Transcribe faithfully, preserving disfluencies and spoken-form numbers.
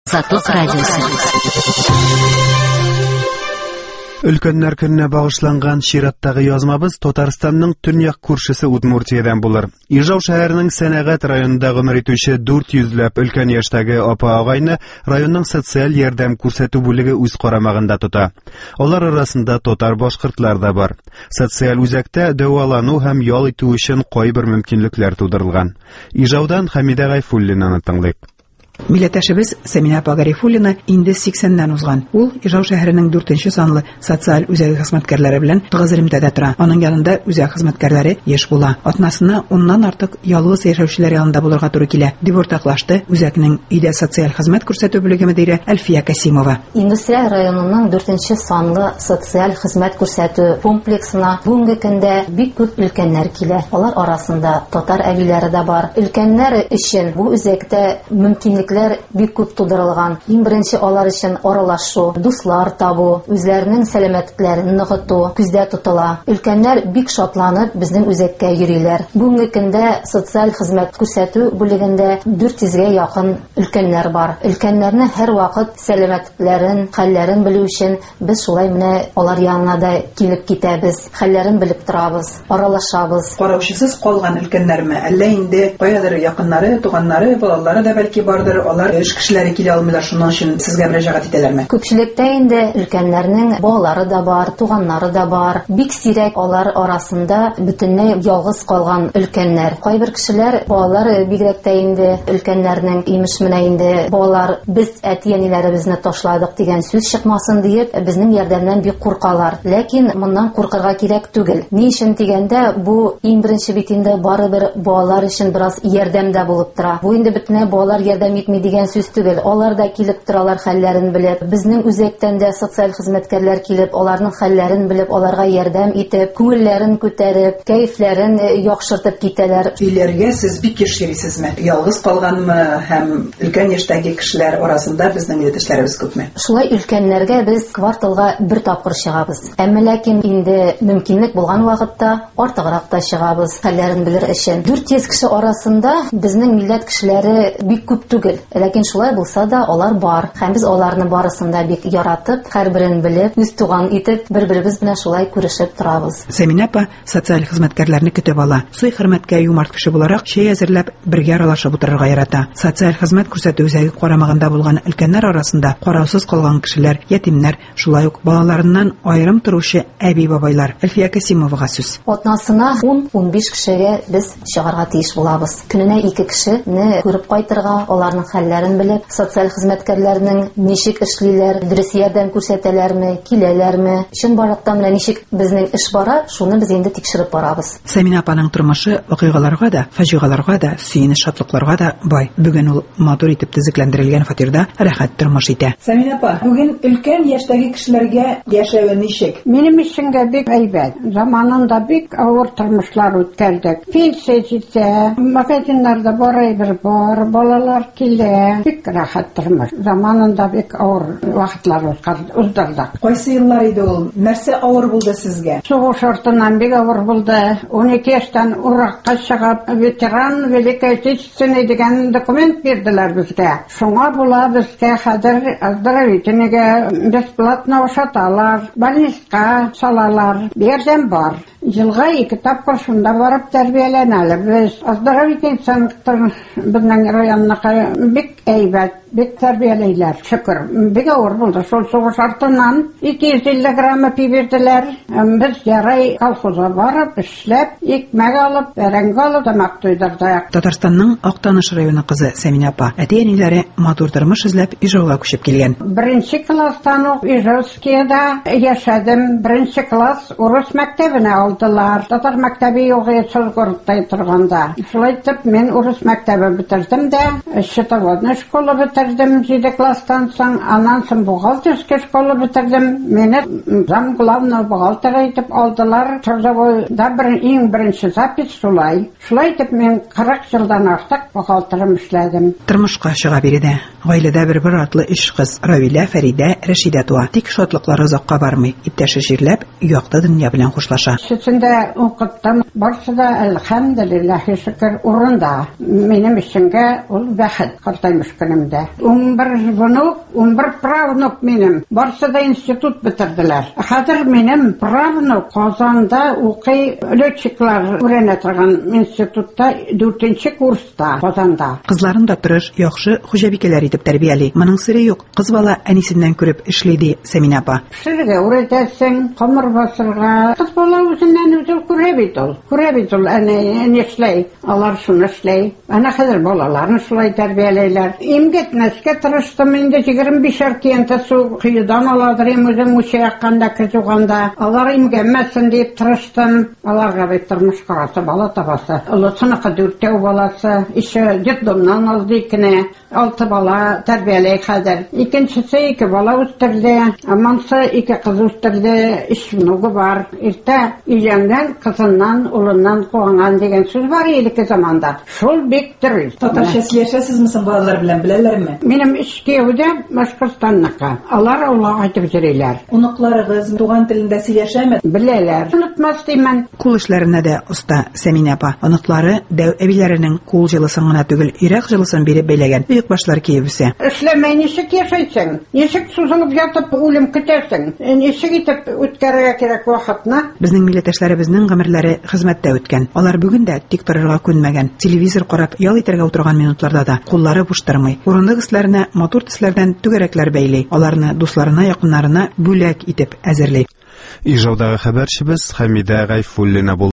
Сатык радиосы. Өлкәннәр көненә багышланган чираттагы язмабыз Татарстанның төньяк күршесе Удмуртиядән булыр. Ижау шәһәренең Сәнәгать районында гомер итүче дүрт йөзләп өлкән яшьтәге апа-агайны районның социаль ярдәм күрсәтү бүлеге үз карамагында тота. Алар арасында татар-башкортлар да бар. Социаль үзәктә дәвалану һәм ял итү өчен кайбер мөмкинлекләр тудырылган. Ижаудан Хәмидә Гайфуллинаны тыңлыйк. Милләттәшебез Сәминә апа Гарифуллина инде сиксәннән узган. Ул Ижау шәһәренең дүртенче санлы социаль үзәге хезмәткәрләре белән тыгыз элемтәдә тора. Аның янында үзәк хезмәткәрләре еш була. Атнасына уннан артык ялгыз яшәүчеләр янында булырга туры килә. Дип уртаклашты үзәкнең өйдә социаль хезмәт күрсәтү бүлеге мөдире Әлфия Касимова. Индустриаль районының дүртенче санлы социаль хезмәт күрсәтү комплексына бүгенге көндә бик күп өлкәннәр килә. Алар арасында татар әбиләре дә бар. Өлкәннәр өчен бу үзәктә мөмкинлек бик күп тудырылган. Иң беренче алар өчен аралашу, дуслар табу, үзләренең сәламәтлекләрен ныгыту күздә тотыла. Өлкәннәр бик шатланып безнең үзәккә йөриләр. Бүгенге көндә социаль хезмәт күрсәтү бүлегендә дүрт йөзгә якын өлкәннәр бар. Өлкәннәрне һәр вакыт сәламәтлекләрен, хәлләрен белү өчен без шулай менә алар янына да килеп китәбез. Хәлләрен белеп торабыз, аралашабыз. Караучысыз калган өлкәннәрме, әллә инде каядыр якыннары, туганнары, балалары да бәлки бардыр. Алар эш кешеләре килә алмыйлар, шуның өчен сезгә мөрәҗәгать итәләрме? Күпчелектә инде өлкәннәрнең балалары да бар, туганнары да бар. Бик сирәк алар арасында бөтенләй ялгыз калган өлкәннәр. Кайбер кешеләр балалары бигрәк тә инде өлкәннәрнең имеш менә инде балалар без әти-әниләребезне ташладык дигән сүз чыкмасын диеп безнең ярдәмнән бик куркалар. Ләкин моннан куркырга кирәк түгел. Ни өчен дигәндә, бу иң беренче бит инде барыбер балалар өчен бераз ярдәмдә булып тора. Бу инде бөтенләй балалар ярдәм итми дигән сүз түгел. Алар да килеп торалар хәлләрен белеп. Безнең үзәктән дә социаль хезмәткәрләр килеп, аларның хәлләрен белеп, аларга ярдәм итеп, күңелләрен күтәреп, кәефләрен яхшыртып китәләр. Өйләргә сез бик еш йөрисезме? Ялгыз калганмы һәм өлкән яшьтәге кешеләр арасында безнең иптәшләребез күпме? Шулай өлкәннәргә без кварталга бер тапкыр чыгабыз. Әмма ләкин инде мөмкинлек булган вакытта артыграк та чыгабыз хәлләрен белер өчен. дүрт йөз кеше арасында безнең милләт кешеләре бик күп түгел. Ләкин шулай булса да алар бар. Һәм без аларны барысында бик яратып, һәрберен белеп, үз туган итеп, бер-беребез белән шулай күрешеп торабыз. Сәминә апа социаль хезмәткәрләрне көтеп ала. Суй хөрмәткә юмарт кеше буларак чәй әзерләп, бергә аралашып утырырга ярата. Социаль хезмәт күрсәтү үзәге карамагында булган өлкәннәр арасында караусыз калган кешеләр, ятимнәр, шулай ук балаларыннан аерым торучы әби-бабайлар. Әлфия Касимовага сүз. Атнасына ун-унбиш кешегә без чыгарга тиеш булабыз. Көненә ике кешене күреп кайтырга, аларның хәлләрен белеп, социаль хезмәткәрләрнең ничек эшлиләр, дөрес ярдәм күрсәтәләрме, киләләрме, чын барлыкта менә ничек безнең эш бара, шуны без инде тикшереп барабыз. Сәминә апаның тормышы вакыйгаларга да, фаҗигаларга да, сөенеч шатлыкларга да бай. Бүген ул матур итеп төзекләндерелгән фатирда рәхәт тормыш итә. Сәминә апа, бүген өлкән яшьтәге кешеләргә яшәве ничек? Минем ишеңгә бик әйбәт. Заманында бик авыр тормышлар үткәрдек. Пенсия җитә, магазиннарда барыбер бар, балалар килә. Бик рәхәт тормыш. Заманында бик авыр вакытлар уздырдык. Кайсы еллар иде ул? Нәрсә авыр булды сезгә? Сугыш артыннан бик авыр булды. ун ике яшьтән уракка чыгып, ветеран Великой Отечественной дигән документ бирделәр безгә. Шуңа була безгә хәзер оздоровительныйга бесплатно ошаталар, больницка салалар. Ярдәм бар. Елга ике тапкыр шунда барып тәрбияләнәләр. Без оздоровительный центр безнең районныкы бик әйбәт, бик тәрбияләйләр. Шөкер. Бик авыр булды. Шул сугыш артыннан ике йөз илле грамм бирделәр. Без ярай колхозга барып, эшләп, икмәк алып, бәрәңге алып, тамак туйдырдык. Татарстанның Актаныш районы кызы Сәминә апа әти-әниләре матур тормыш эзләп Ижауга күчеп килгән. Беренче класстан ук Ижаускиядә яшәдем. Беренче класс урыс мәктәбенә алдылар. Татар мәктәбе юк Чалгородта торганда. Шулай итеп, мен урыс мәктәбе бетердем дә, счетоводная школа бетердем җиде класстан соң, аннан соң бухгалтерская школа бетердем. Менә зам главный бухгалтер итеп алдылар. Трудовойда бер иң беренче запись шулай. Шулай итеп, мен кырык елдан артык бухгалтерым эшләдем. Тормышка чыга биредә. Гаиләдә бер-бер атлы иш кыз Равилә, Фәридә, Рәшидә туа. Тик шатлыклары озакка бармый. Иптәше җирләп, якты дөнья белән хушлаша. икесендә укыттым. Барысы да әлхәмдүлиллаһи шөкер урында. Минем өченгә ул бәхет картаймыш көнемдә. ун бер внук, ун бер правнук минем. Барысы да институт бетерделәр. Хәзер минем правнук Казанда укый, летчиклар үрәнә торган институтта дүртенче курста Казанда. Кызларын да тырыш, яхшы хуҗабикәләр итеп тәрбияли. Моның сире юк. Кыз бала әнисеннән күреп эшли ди Сәминә апа. Пешерергә үрәтәсең, камыр басырга. Кыз бала үзеннән үзе күрә бит ул. Күрә бит ул, әнә эшләй. Алар шуны эшләй. Ана хәзер балаларны шулай тәрбияләйләр. Имгәтмәскә тырыштым инде егерме биш аркиянта су кыйдан аладыр үзем үчә якканда кызуганда. Алар имгәнмәсен дип тырыштым. Аларга бит тормыш карасы бала табасы. Олысыныкы дүртәү баласы, ише детдомнан алды икене, алты бала тәрбияләй хәзер. Икенчесе ике бала үстерде, амансы ике кыз үстерде, иш внугы бар. Иртә өйләнгән кызыннан, улыннан куанган дигән сүз бар илеке заманда. Шул бик дөрес. Татарча сөйләшәсезме соң балалар белән, беләләрме? Минем ишкәүдә Башкортстанныкы. Алар Аллага әйтеп йөриләр. Уныкларыгыз туган телендә сөйләшәме? Беләләр. Онытмас димән. Кул эшләренә дә оста Сәминә апа. Оныклары дәү әбиләренең кул җылысын гына түгел, ирек җылысын биреп бәйләгән. Бөек башлар киеп үсә. Эшләмәй ничек яшәйсең? Ничек сузылып ятып үлем көтәсең? Ничек итеп үткәрергә кирәк вакытны? Безнең милләттәшләребезнең гомерләре хезмәттә үткән. Алар бүген дә тик торырга күнмәгән. Телевизор карап ял итәргә утырган минутларда да куллары буш тормый. Урынлы кызларына матур төсләрдән түгәрәкләр бәйли. Аларны дусларына, якыннарына бүләк итеп әзерли. Ижаудагы хәбәрчебез Хәмидә Гайфуллина булды.